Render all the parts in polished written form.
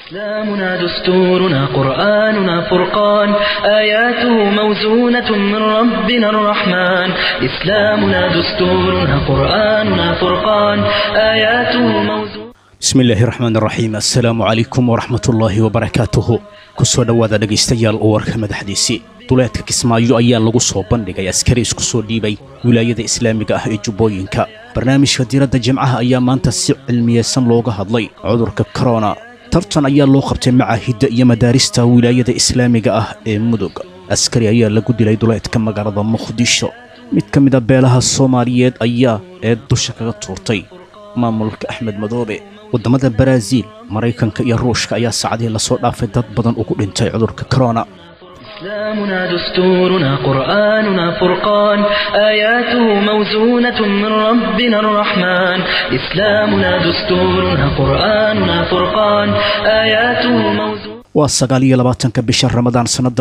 إسلامنا دستورنا قرآننا فرقان آياته موزونة من ربنا الرحمن إسلامنا دستورنا قرآننا فرقان آياته موزونة بسم الله الرحمن الرحيم السلام عليكم ورحمة الله وبركاته كسو دوادا dhageystayaal oo warka madaxdiisi duleedka Kismaayo ayaa lagu soo bandhigay askari isku soo dhiibay wilaayada Islaamiga ah ee Jubbooyinka barnaamijka diiradda Jimcaha ayaa maanta si cilmiyeysan looga hadlay cudurka corona tartan ayaa loo qabtay macaahidda iyo madaarista wilaayada Islaamiga ah ee Mudug askari ayaa lagu dilay duleedka magaalada Muqdisho mid ka mid ah beelaha Soomaaliyeed ayaa dusha kaga tuurtay maamulka Axmed Madoobe wadamada Brazil Mareykanka iyo Ruushka ayaa saacadii la soo dhaafay dad badan ugu dhintay cudurka corona إسلامنا دستورنا قرآننا فرقان آياته موزونة من ربنا الرحمن إسلامنا دستورنا قرآننا فرقان آياته موزونة و29 bisha Ramadaan sanada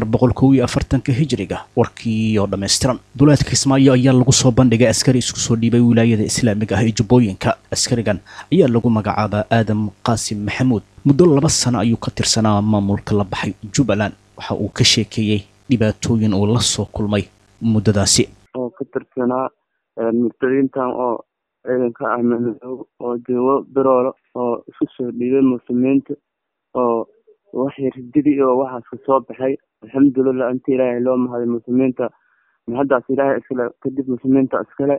1440 hijriga warkii oo dhameystiran duleedka Kismaayo ayaa lagu soo bandhigay askari isku soo dhiibay wilaayada Islaamiga ah ee Jubbooyinka askarigan ayaa lagu magacaabaa Aadam Qaasim Maxamuud muddo 2 sano ayuu ka tirsanaa maamulka la baxay Jubbaland waxa uu ka sheekeeyay dhibaatooyin uu la soo kulmay muddadaasi oo ka tirsanaa murtadiintan oo ciidanka Axmed oo joogo Biroolo oo isku soo dhiibay muslimiinta oo waxay rididii oo waxaas ka soo baxay alxamdulillah inta ilaahay loo mahad muslimiinta mahadaas ilaahay iskale kadib muslimiinta iskale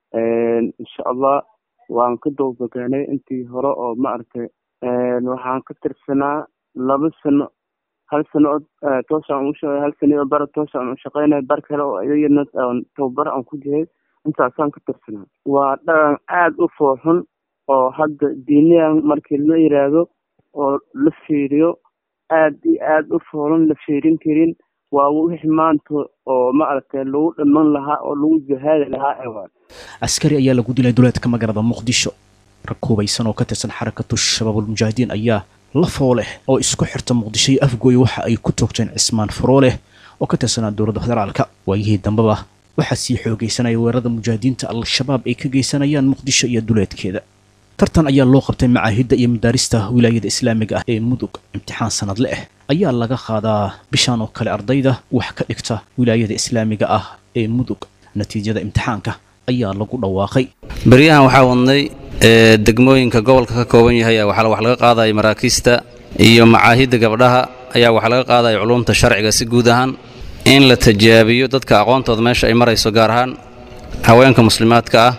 insha Allah waan ka doobaganay intii hore oo ma aragtay waxaan ka tirsanaa 2 sano hal sano toosan u shaqeeyay hal sano bar toosan u shaqeynay bar kale oo iyadana tababar aan ku jiray intaasaan ka tirsanaa waa dhaqan aad u fooxun oo hadda diiniyan markii la yiraahdo oo la fiiriyo aad u foolan la fiirin karin waa wixii maanta oo ma aragtay lagu dhiman lahaa oo lagu jihaadi lahaa eewaa askari ayaa lagu dilay duleedka magaalada Muqdisho rakuubaysan oo ka tirsan xarakatu shabaabul mujaahidiin ayaa la fooleh oo isku xirta Muqdisho iyo Afgooy waxa ay ku toogteen Cismaan Faroole oo ka tirsan dowladda federaalka waayihii dambaba waxa sii xoogeysanay weerarada mujaahidiinta al-shabaab ay ka geysanayaan Muqdisho iyo duleedkeeda tartan ayaa loo qabtay macaahidda iyo madaarista wilaayada Islaamiga ah ee Mudug imtixaan sanadle ah ayaa laga qaadaa bishan oo kale ardayda wax ka dhigta wilaayada Islaamiga ah ee Mudug natiijada imtixaanka ayaa lagu dhawaaqay bariyahan waxa wadnay degmooyinka gobolka ka kooban yahay waxa laga qaaday maraakiista iyo macaahidda gabdhaha ayaa waxa laga qaaday culumta sharciga si guud ahaan in la tajaabiyo dadka aqoontooda meesha ay marayso gaar ahaan haweenka muslimaadka ah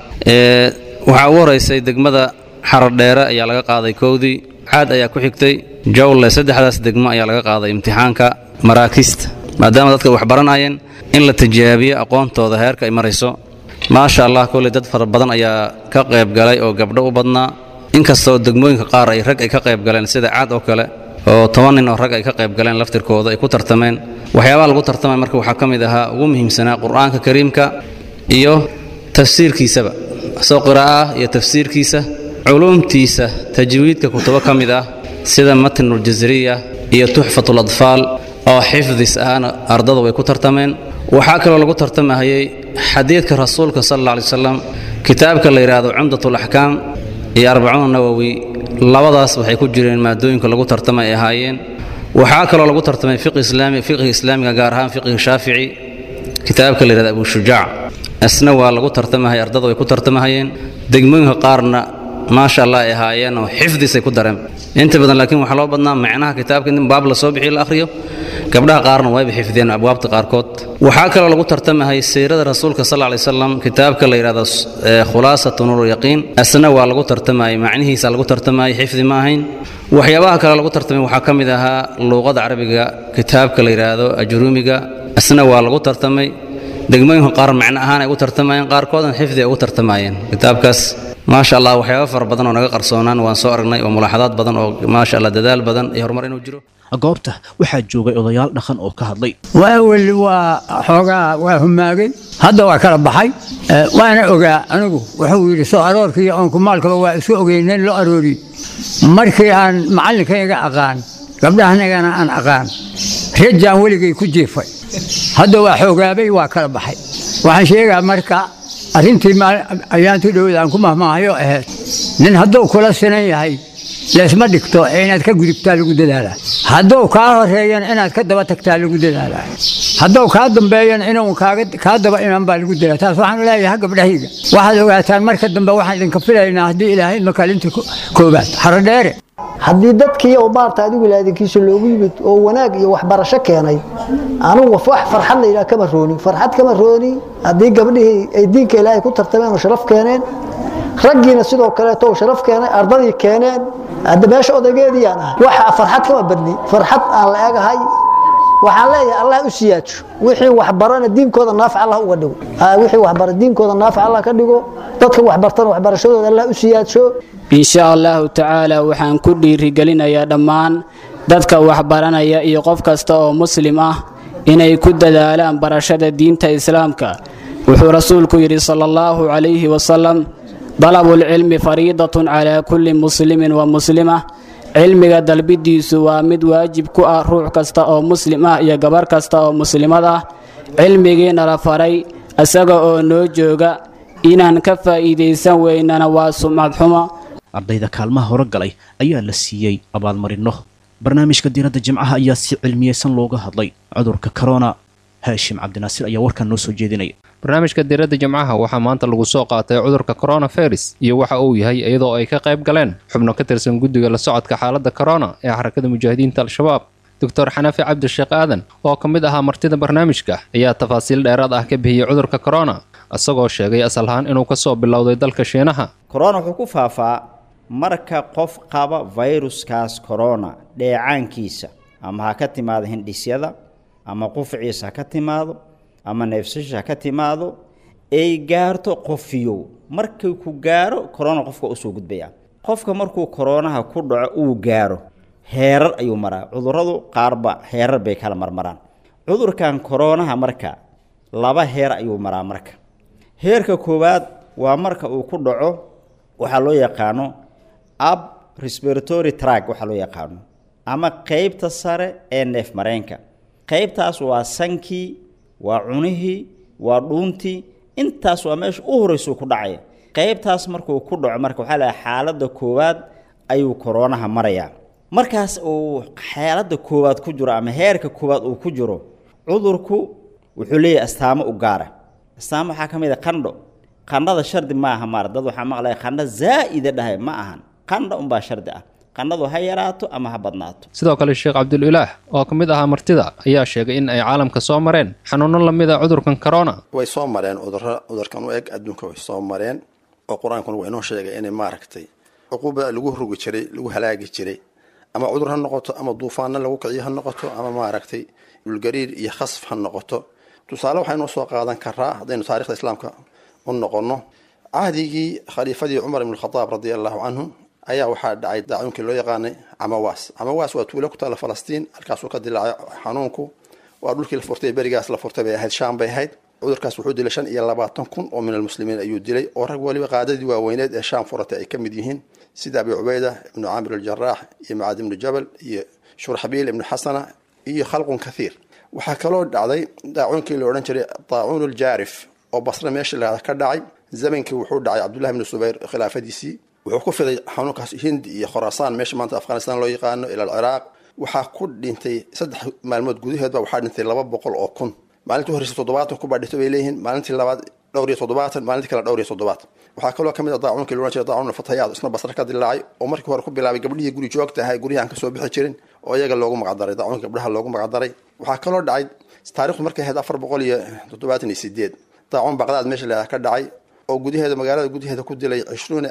waxa ugu horeysay degmada Xaradheere ayaa laga qaaday koodii caad ayaa ku xigtay jawle saddexdaas degmo ayaa laga qaaday imtixaanka maraakiista maadaama dadka wax baranayeen in la tajaabiyo aqoontooda heerka ay marayso maasha Allah kulli dad fara badan ayaa ka qayb galay oo gabdho u badnaa inkastoo degmooyinka qaar ay rag ay ka qayb galeen sida caad oo kale oo 10 nin oo rag ay ka qayb galeen laftirkooda ay ku tartameen waxyaabaha lagu tartamay marka waxa kamid ahaa ugu muhiimsanaa Qur'aanka Kariimka iyo tafsiirkiisaba soo qiraa'ah iyo tafsiirkiisa علومتيسا تجويدك كتب كامدة سيدا متن الجزرية هي تحفة الأطفال أو حفظ أنا أرضه ويكترتمين وحاكل ولا كترتمه هي حديث رسولك صلى الله عليه وسلم كتابك اللي يراد عمدة الأحكام هي 40 نووي لوضاس وحي كجرين ما دوين كلا كترتمه هايين وحاكل ولا كترتمه فقه إسلامي قارهان فقه شافعي كتابك اللي يراد أبو شجاع أسنوا ولا كترتمه هي أرضه ويكترتمه هايين دقمينها قارنا ما شاء الله هايين وحفظي سيكدرم انت بدن لكن waxa loo badnaa macnaha kitaabka in baab la soo bixiyo la akhriyo gabdhaha qaarna way bixifdeen abwaabta qaarkood waxa kale lagu tartamahay siirada rasuulka sallallahu alayhi wasallam kitaabka la yiraahdo khulaasatu nurul yaqiin asna waa lagu tartamay macnihiisa lagu tartamay xifdi ma ahayn waxyaabaha kale lagu tartamay waxa kamid ahaa luqada carabiga kitaabka la yiraahdo ajruumiga asna waa lagu tartamay degmooyinka qaar macna ahaan ay u tartamayeen qaarkoodna xifdi ay u tartamayeen kitaabkaas ما شاء الله وحياة فر بدن ونجا قرصونان وانصارنا وملاحظات بدن ما شاء الله ددال بدن يهرمر إنه جرو. goobta waxaa joogay odayaal dhaqan oo ka hadlay waawil waa xogaa waa humaagay hadda waa kala baxay waana ogaa anigu wuxuu yiri soo aroorkii aan ku maalkaba waa isku ogeyneen loo aroori markii aan macallinkayga aqaan gabdhahanagana aan aqaan rajaan weligay ku jiifay hadda waa xogaabay waa kala baxay waxaan sheegaa marka arrintii ayaantii dhowdaan ku mahmaahayo ahayd nin hadduu kula sinan yahay leesma dhigto inaad ka gudubtaa lagu dadaalaa hadduu kaa horeeyana inaad ka daba tagtaa lagu dadaalaa hadduu kaa dambeeyana inuu kaa daba iman baa lagu dadaalaa taas waxaan leeyahay gabdhahayga waxaad ogaataan marka dambe waxaan idinka filaynaa haddii ilaahay makaalinta koobaad haradheere haddii dadkii oo maarta adigu ilaadinkiisa loogu yimid oo wanaag iyo waxbarasho keenay anigu wax farxad la yidhaha kama rooni haddii gabdhihii ay diinka ilaahay ku tartameen oo sharaf keeneen raggiina sidoo kaleeto oo sharaf keenay ardadii keeneen hadda meesha odageediyaan ah waxa farxad kama badni farxad aan la egahay waxaan leeyahay allah u siyaajo wixii waxbarana diinkooda naafic allah uga dhigo wixii waxbara diinkooda naafic allah ka dhigo dadka waxbartana waxbarashadooda allah u siyaajo insha allahu tacaala waxaan ku dhiirigelinayaa dhammaan dadka waxbaranaya iyo qof kasta oo muslim ah inay ku dadaalaan barashada diinta islaamka wuxuu rasuulku yidhi sala allahu calayhi wasalam dalabul cilmi fariidatun calaa kulli muslimin wa muslima cilmiga dalbidiisu waa mid waajib ku ah ruux kasta oo muslim ah iyo gabar kasta oo muslimad ah cilmigiina la faray isaga oo noo jooga inaan ka faa'iidaysan weynana waa sumcad xumo ardayda kaalmaha hore galay ayaa la siiyey abaalmarinno barnaamijka diiradda jimcaha ayaa si cilmiyeysan looga hadlay cudurka corona haashim cabdinaasir ayaa warkan noo soo jeedinaya barnaamijka diiradda jimcaha waxaa maanta lagu soo qaatay cudurka coronavirus iyo waxa uu yahay iyadoo ay ka qayb galeen xubno ka tirsan guddiga la socodka xaaladda corona ee xarakada mujaahidiinta al-shabaab doctor xanafi cabdisheekh aadan oo ka mid ahaa martida barnaamijka ayaa tafaasiil dheeraad ah ka bixiyey cudurka corona isagoo sheegay asal ahaan inuu ka soo bilowday dalka shiinaha corona wuxuu ku faafaa marka qof qaba fayruskaas corona dheecaankiisa ama ha ka timaado hindhisyada ama qufciisa ha ka timaado ama neefsasha ha ka timaado ay gaarto qofiyow markay ku gaaro corona qofka u soo gudbaya qofka markuu coronaha ku dhaco uu gaaro heerar ayuu maraa cudurradu qaarba heerar bay kala marmaraan cudurkan coronaha marka laba heer ayuu maraa marka heerka koowaad waa marka uu ku dhaco waxaa loo yaqaano ab respiratory tract waxaa loo yaqaano ama qaybta sare ee neef mareenka qaybtaas waa sankii waa cunihii waa dhuuntii intaas waa meesha u horeyso ku dhacaya qaybtaas markuu ku dhaco marka waxaa la xaaladda koowaad ayuu coronaha marayaa markaas uu xaaladda koowaad ku jiro ama heerka koowaad uu ku jiro cudurku wuxuu leeyahay astaamo u gaara astaamo waxaa ka mid ah qandhada shardi ma aha maar dad waxaa maqlaya qandho zaa'ida dhahay ma ahan qandho unbaa shardi ah qandhadu ha yaraato ama ha badnaato sidoo kale sheekh cabdulilaah oo ka mid ahaa martida ayaa sheegay in ay caalamka soo mareen xanuuno la mid a cudurkan corona way soo mareen cudurkan u eg adduunka way soo mareen oo qur-aankuna waa inoo sheegay inay maaragtay cuquuba lagu rogi jiray lagu halaagi jiray ama cudur ha noqoto ama duufaanna lagu kiciyo ha noqoto ama maaragtay dhulgariir iyo khasf ha noqoto tusaale waxaynoo soo qaadan karaa haddaynu taarikhda islaamka u noqono cahdigii khaliifadii cumar ibn khadaab radia allahu canhu ayaa waxaa dhacay daacuunkii loo yaqaanay camawaas waa tuulo ku taalla falastiin halkaasuu ka dilaacay xanuunku waa dhulkii la furtay berigaas la furtay bay ahayd shaam bay ahayd cudurkaas wuxuu dilay 25,000 oo min almuslimiin ayuu dilay oo rag waliba qaadadii waaweyneed ee shaam furatay ay ka mid yihiin sida abi cubayda ibnu caamir aljaraax iyo macaad ibnu jabal iyo shurxabiil ibnu xasana iyo khalqun kathiir waxaa kaloo dhacday daacuunkii la odhan jiray daacuun aljaarif oo basra meesha la ka dhacay zamankii wuxuu dhacay cabdullahi ibnu subayr khilaafadiisii wuxuu ku fiday xanuunkaas hindi iyo khuraasaan meesha maanta afghanistan loo yaqaano ila alciraaq waxaa ku dhintay 3 maalmood gudaheedba waxaa dhintay 200 oo kun maalintii horeysa 70 ku baadhito bay leeyihiin maalintii labaad dhowr iyo 70 maalintii kale dhowr iyo 70 waxaa kaloo kamid ah daacuunkii loo jeedo daacuun fatayaad isna basra ka dilaacay oo markii hore ku bilaabay gabdhihii guri joogta ahay guryahan ka soo bixi jirin oo iyaga loogu magacdaray daacuunka gabdhaha loogu magacdaray waxaa kaloo dhacay taariikhdu markay ahayd 478 daacuun baqdaad meesha la ka dhacay oo gudaheeda magaalada gudaheeda ku dilay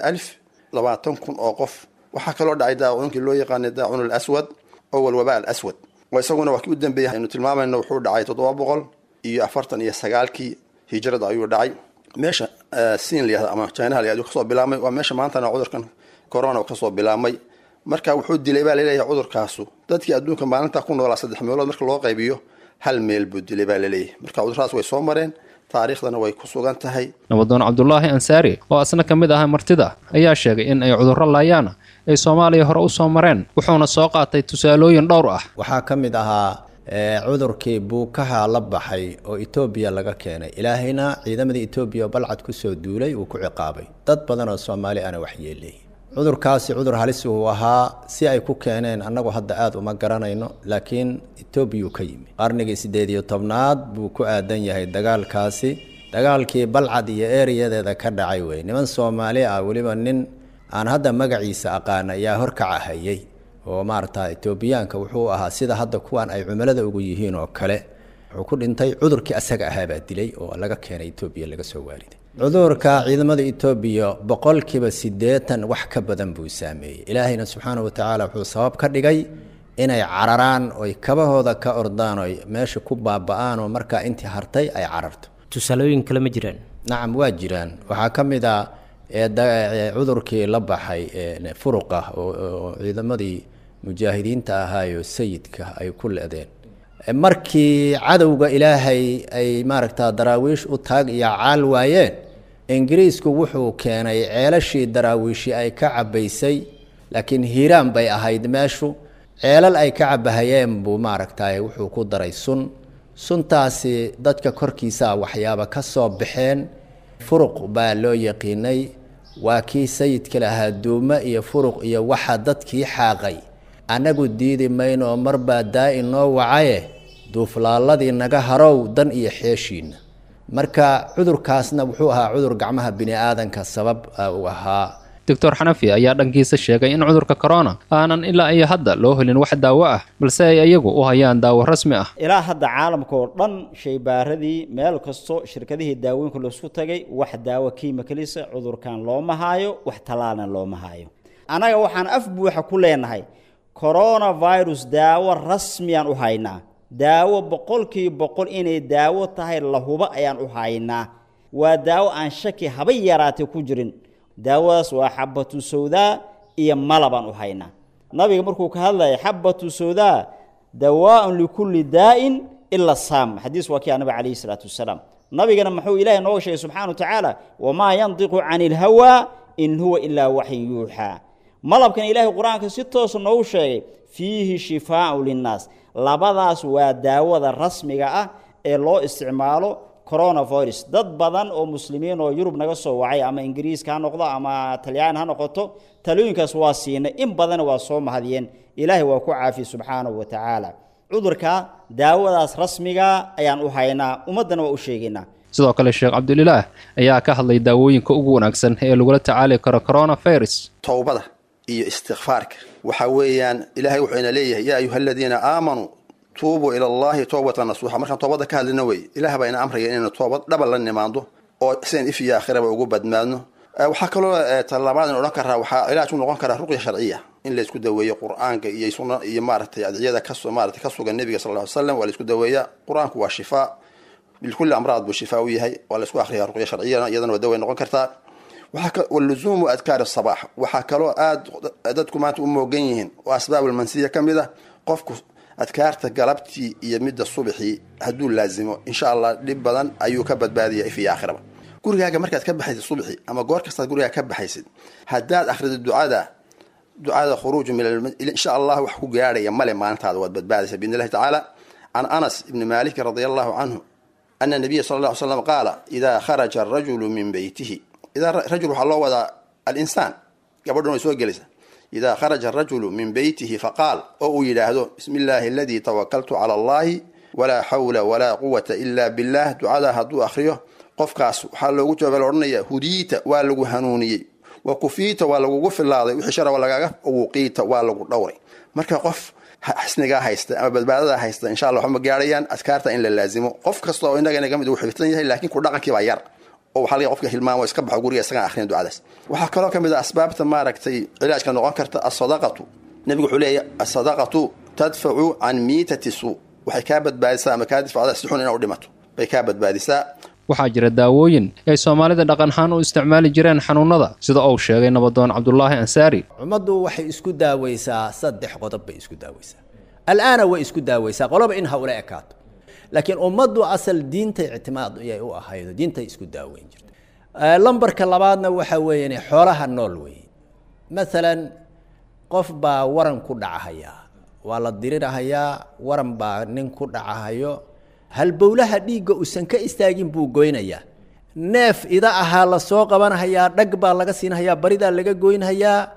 20,000 oo qof waxaa kaloo dhacay daacuunkii loo yaqaanay daacuun al-aswad oo walwabaa al-aswad ويسوونه وكيل دنبيه إنه تلمامه إنه وحود دعاية تضوابقل يأفرتن يسجالكي هجرة أيو دعاي ماشى السين اللي أما كانها اللي يدو خصوص بلامي وماشى ما أنتنا عذر كان كورونا وخصوص بلامي مركا وحود دي لبالي ليه عذر كاسو دتك أدون كمان أنت تكون ولا صدق حميولات مركا الواقع بيو هل ميل بود لبالي ليه مركا عذر راس ويسومرين taariikhdana way ku sugan tahay nabadoon Cabdullaahi Ansaari oo asna kamid ah martida ayaa sheegay in ay cudurro laayaan ay Soomaaliya hore u soo mareen wuxuuna soo qaatay tusaalooyin dhowr ah waxaa kamid ahaa cudurkii buukaha la baxay oo Itoobiya laga keenay ilaahayna ciidamadii Itoobiya balcad ku soo duulay uu ku ciqaabay dad badan oo Soomaali ana wax yeelay cudurkaasi cudur halis uu ahaa si ay ku keeneen annagu hadda aad uma garanayno laakiin Ethiopia ka yimi qarnigii 18aad buu ku aadan yahay dagaalkaasi dagaalkii Balcad iyo ereyadeeda ka dhacay way niman Soomaali ah waliba nin aan hadda magaciisa aqaan ayaa horkaca hayay oo maarta Ethiopiaanka wuxuu ahaa sida hadda kuwan ay cumilada ugu yihiin oo kale wuxuu ku dhintay cudurkii asaga ahaa baa dilay oo laga keenay Ethiopia laga soo waariday cudurka ciidamada Ethiopia boqolkiiba 80 wax ka badan buu saameeyay ilaahayna subxaanahu wa ta'ala wuxuu sabab ka dhigay inay cararaan oo kabahooda ka ordaan oo meesha ku baaba'aan oo marka intii hartay ay cararto tusaalooyin kale ma jiraan nacam waa jiraan waxa kamid ah cudurkii la baxay furuqa oo ciidamadii mujaahidiinta ahaayo sayidka ay ku leedeen markii cadawga ilaahay ay maaragtaa daraawiish u taag iyo caal waayeen ingiriisku wuxuu keenay ceelashii daraawiishi ay ka cabaysay laakiin hiiraan bay ahayd meeshu ceelal ay ka cabahayeen buu maaragtaa wuxuu ku daray suntaasi dadka korkiisa waxyaaba ka soo baxeen furuq baa loo yaqiinay waa kii sayidka lahaa duuma iyo furuq iyo waxa dadkii xaaqay anagu diidi mayno marba daa'in noo wacaye duuflaaladii naga harow dan iyo xeeshiina marka cudurkaasna wuxuu ahaa cudur gacmaha bini aadanka sabab u ahaa Dr. Xanafi ayaa dhankiisa sheegay in cudurka corona aanan ilaa ay hadda loo helin wax daawo ah balse ay iyagu u hayaan daawo rasmi ah ilaa hadda caalamka oo dhan shaybaaradii meel kasto shirkadihii daawooyinka loo isku tagay wax daawo kiimikaliisa cudurkan looma haayo wax talaalna looma haayo anaga waxaan af buuxa ku leenahay coronavirus daawo rasmi aan u haynaa daawo 100% inay daawo tahay la huba ayaan u haynaa waa daawo aan shaki haba yaraatay ku jirin daawadaas waa xabatu sawdaa iyo malabaan u haynaa nabiga markuu ka hadlay xabatu sawdaa dawaa'un likulli daa'in illa saam xadiis waa kii nabi kaleey salaatu wasalaam nabigana muxuu ilaahay noo sheegay subhanahu wa ta'ala wama yantiqu 'anil hawa in huwa illa wahyu yuha malabkan ilaahay quraanka si toos noo sheegay fiihi shifaa'u linnas labadaas waa daawada rasmiga ah ee loo isticmaalo coronavirus dad badan oo muslimiin oo Yurub naga soo wacay ama Ingiriis ka noqdo ama Talyaani ha noqoto talooyinkaas waa siinay in badan waa soo mahadiyeen ilaahay waa ku caafi subhanahu wa ta'ala cudurka daawadaas rasmiga ayaan u haynaa ummadana waa u sheegaynaa sidoo kale Sheekh Cabdulilaah ayaa ka hadlay daawooyinka ugu wanaagsan ee lagu tacaali karo coronavirus tawbada iyo istighfaarka waxa weeyaan ilaahay wuxuu ina leeyahay yaa ayyuhalladina aamanu توبوا إلى الله توبة نصوحة مركان توبة كهل نوي إله بين أمره إن توبة دبل للنماندو أو سين في آخرة وجوب بدمانه وحكوا طلبان ونكره وحاجات ونكره رقية شرعية إن اللي يسكت دوية قرآن يسون يمارة عيادة كسر مارة كسر النبي صلى الله عليه وسلم ولا يسكت دوية قرآن هو الشفاء بالكل أمراض بالشفاوية هي ولا يسكت آخرها رقية شرعية أيضا ودوية نكرتها واللزوم وأذكار الصباح وحكوا أدتكم أنتم موجين وأسباب المنسية كمدة قفكم adkaarta galabtii iyo midda subaxii haduu laazimo insha Allah dib badan ayuu ka badbaadiyaa fi aakhiraba gurigaaga markaad ka baxaysid subaxii ama goor kasta gurigaaga ka baxaysid hadaad akhrido ducada khuruuj min insha Allah wax ku gaaraya male maalintaada wad badbaadaysa bi idnillahi ta'ala an Anas ibn Malik radiyallahu anhu anna nabiy sallallahu alayhi wasallam qala idha kharaja ar-rajulu min baytihi idha rajulu hallo wada al-insan gabadhuna soo gelaysa إذا خرج الرجل من بيته فقال أو يلاهدو بسم الله الذي توكلت على الله ولا حول ولا قوة إلا بالله دعاء هدو أخريه قف كاس حلو جواب الورنية هديت والو هنوني وكفيت والو قف الله وحشر ولا قف وقيت والو دوري مركا قف حسنجا هيست أما بعد هيست إن شاء الله هم جاريان أذكرت إن لازمه قف كسلو إنك أنا جامد وحفتني لكن كل دقة كبير oo xalay qofka hilmaan waa iska baxo guriga isaga akhrin ducadaas waxa kale oo kamid ah asbaabta maaragtay ilaajka noqon karta as-sadaqatu nabigu wuxuu leeyahay as-sadaqatu tadfa'u an miitati su waxay ka badbaadisaa ama ka difacda si xun inay u dhimato bay ka badbaadisaa waxaa jira daawooyin ay Soomaalida dhaqan ahaan u isticmaali jireen xanuunada sida uu sheegay nabadoon Cabdullaahi Ansaari umadu waxay isku daawaysaa saddex qodob bay isku daawaysaa alaana way isku daawaysaa qoloba in hawla ekaato لكن أمضوا أصل دين اعتماد يا أهاي دين تيسكو داوين جرت لمبر كلابنا وحويني حولها النولوي مثلا قف با ورن كدعهايا ولا الدريرهايا ورن با نين كدعهايو هل بولها ديغو أسن كاستاجين بو غوينيا neef ida aha la soo qabanaya dhag baa laga siinaya barida laga gooynaya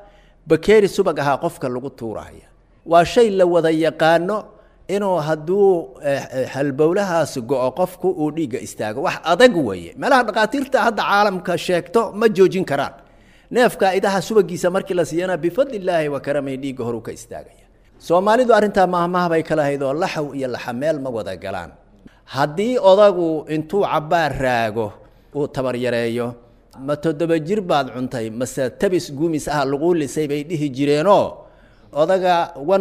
bakeeri subag ahaa qofka lagu tuuraya waa shay la wada yaqaano inuu hadduu halbowlahaas go'o qofku uu dhiigga istaago wax adag weeye meelaha dhaqaatiirta hadda caalamka sheegto ma joojin karaan neefka idaha subagiisa markii la siiyana bifadlillaahi wa karamay dhiigga horu ka istaagaya soomaalidu arrintaa mahmaha bay kala hayd oo laxaw iyo laxameel ma wada galaan haddii odagu intuu cabbaar raago uu tabar yareeyo ma 7 jir baad cuntay mase tabis guumis ah lagu lisay bay dhihi jireenoo odaga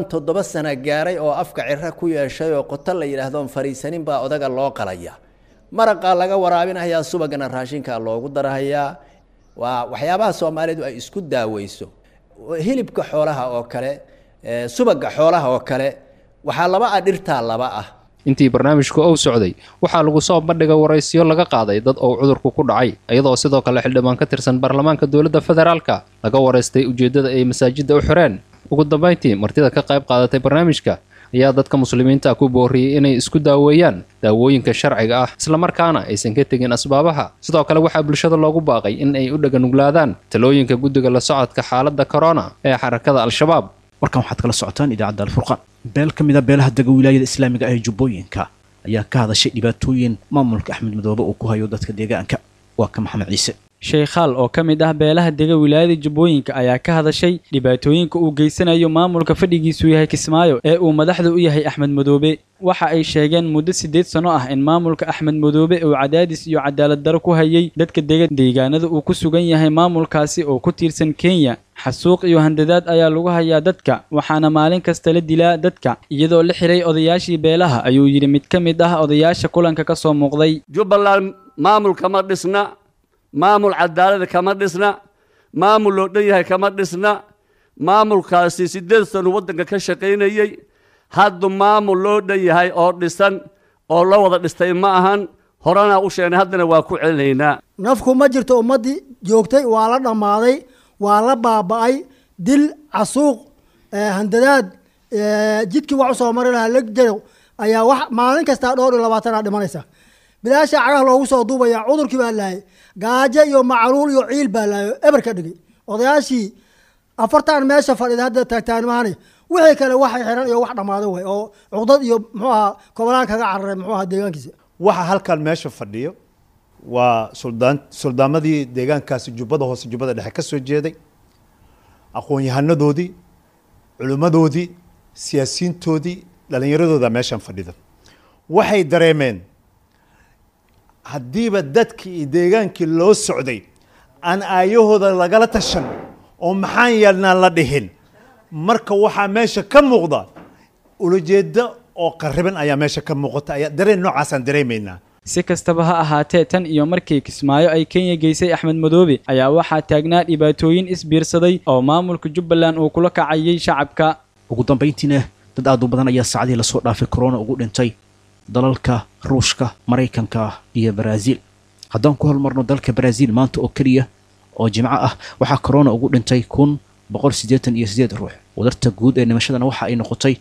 7 sano gaaray oo afka cirra ku yeeshay oo qotal la yiraahdo fariisanin baa odaga loo qalaya maraqa laga waraabinayaa subagana raashinka loogu darahayaa waa waxyaabaha Soomaalidu ay isku daaweyso hilibka xoolaha oo kale subaga xoolaha oo kale waxa laba dhirta laba ah intii barnaamijku uu socday waxaa lagu soo bandhigay waraysiyo laga qaaday dad oo cudurku ku dhacay iyadoo sidoo kale xildhibaan ka tirsan baarlamaanka dawladda federaalka laga waraystay ujeedada ay masaajidda u xireen ugu dambeyntii martida ka qayb qaadatay barnaamijka ayaa dadka muslimiinta ku booriyay inay isku daaweeyaan daawooyinka sharciga ah isla markaana aysan ka tagin asbaabaha sidoo kale waxaa bulshada loogu baaqay in ay u dhaganuglaadaan talooyinka guddiga la socodka xaaladda corona ee xarakada al-shabaab markan waxaad kala socotaan idaacadda alfurqaan beel ka mid ah beelaha dega wilaayada islaamiga ee jubbooyinka ayaa ka hadashay dhibaatooyin maamulka axmed madoobe uu ku hayo dadka deegaanka waa ka maxamed ciise sheekhaal oo ka mid ah beelaha dega wilaayada jubbooyinka ayaa ka hadashay dhibaatooyinka uu geysanayo maamulka fadhigiisu yahay Kismaayo ee uu madaxda u yahay Axmed Madoobe waxa ay sheegeen muddo 8 sano ah in maamulka Axmed Madoobe uu cadaadis iyo cadaalad darro ku hayay dadka deegaanada uu ku sugan yahay maamulkaasi oo ku tiirsan Kenya xasuuq iyo handadaad ayaa lagu hayaa dadka waxaana maalin kasta la dilaa dadka iyadoo la xiray odayaashii beelaha ayuu yiri mid ka mid ah odayaasha kulanka ka soo muuqday Jubbaland maamulka ma dhisna maamul cadaalad kama dhisna maamul loo dhan yahay kama dhisna maamulkaasi 8 sano wadanka ka shaqeynayay hadda maamul loo dhan yahay oo dhisan oo la wada dhistay ma ahan horana u sheegnay haddana waa ku celinaynaa nafku ma jirto ummadii joogtay waa la dhamaaday waa la baaba'ay dil casuuq handadaad jidkii wax soo maray lahaa lagdaro ayaa wax maalin kasta 20 dhimanaysa bilaasha cagaha loogu soo duubaya cudurkii baa laayay gaajo iyo macluul iyo ciil baa laayay ebarka dhigay odayaashii 40 meesha fadhida hadda taagtaan maahane wixii kale waxay xiran iyo wax dhamaado way oo cudad iyo muxuu ahaa kobolaan kaga cararay muxuu ahaa deegaankiisa waxa halkan meesha fadhiyo waa suldaamadii deegaankaasi jubbada hoose jubbada dhexe ka soo jeeday aqoon-yahanadoodii culimmadoodii siyaasiyiintoodii dhallinyaradooda meeshan fadhida waxay dareemeen haddiiba dadkii iyo deegaankii loo socday aan aayahooda lagala tashan oo maxaan yeelnaa la dhihin marka waxaa meesha ka muuqda ulajeeda oo qariban ayaa meesha ka muuqata ayaa dareen noocaasaan dareemaynaa si kastaba ha ahaatee tan iyo markii Kismaayo ay Kenya geysay Axmed Madoobe ayaa waxaa taagnaa dhibaatooyin isbiirsaday oo maamulka Jubbaland uu kula kacayay shacabka ugu dambeyntiina dad aad u badan ayaa saacadii la soo dhaafay corona ugu dhintay dalalka Ruushka Mareykanka iyo Brazil haddaan ku hormarno dalka Brazil maanta oo kaliya oo jimco ah waxaa corona ugu dhintay 188 ruux wadarta guud ee nimashadana waxa ay noqotay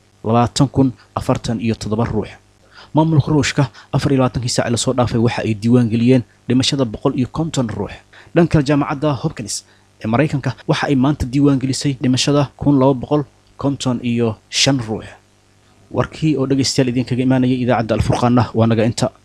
20,047 ruux maamulka Ruushka 24 saac la soo dhaafay waxa ay diiwaan geliyeen dhimashada 150 ruux dhanka jaamacadda Hopkins ee Mareykanka waxa ay maanta diiwaan gelisay dhimashada 1255 ruux warkii oo dhageystayaal idinkaga imaanaya idaacadda alfurqaana waa naga inta